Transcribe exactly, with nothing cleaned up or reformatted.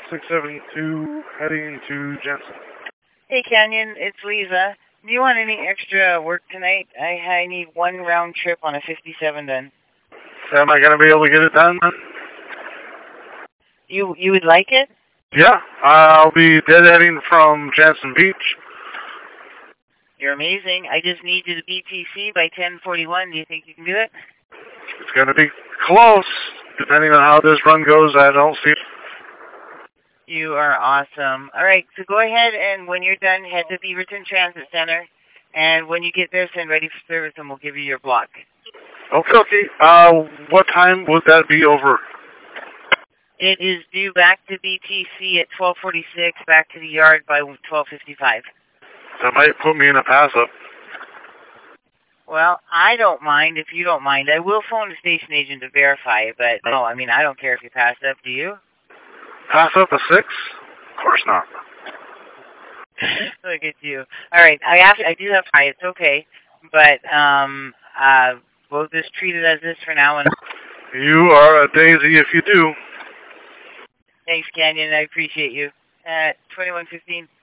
six seventy-two, heading to Jensen. Hey, Canyon, it's Lisa. Do you want any extra work tonight? I, I need one round trip on a fifty-seven done. Am I going to be able to get it done? You you would like it? Yeah, I'll be deadheading from Jansen Beach. You're amazing. I just need you to B T C by ten forty-one. Do you think you can do it? It's going to be close. Depending on how this run goes, I don't see it. You are awesome. All right, so go ahead and when you're done, head to Beaverton Transit Center. And when you get there, send ready for service and we'll give you your block. Okay, okay. Uh, what time would that be over? It is due back to B T C at twelve forty-six, back to the yard by twelve fifty-five. That might put me in a pass-up. Well, I don't mind if you don't mind. I will phone the station agent to verify it, but no, I mean, I don't care if you pass up, do you? Pass up a six? Of course not. Look at you. All right, I have, I do have to, it's okay, but um, uh, we'll just treat it as this for now. And you are a daisy if you do. Thanks, Canyon. I appreciate you. At twenty-one fifteen.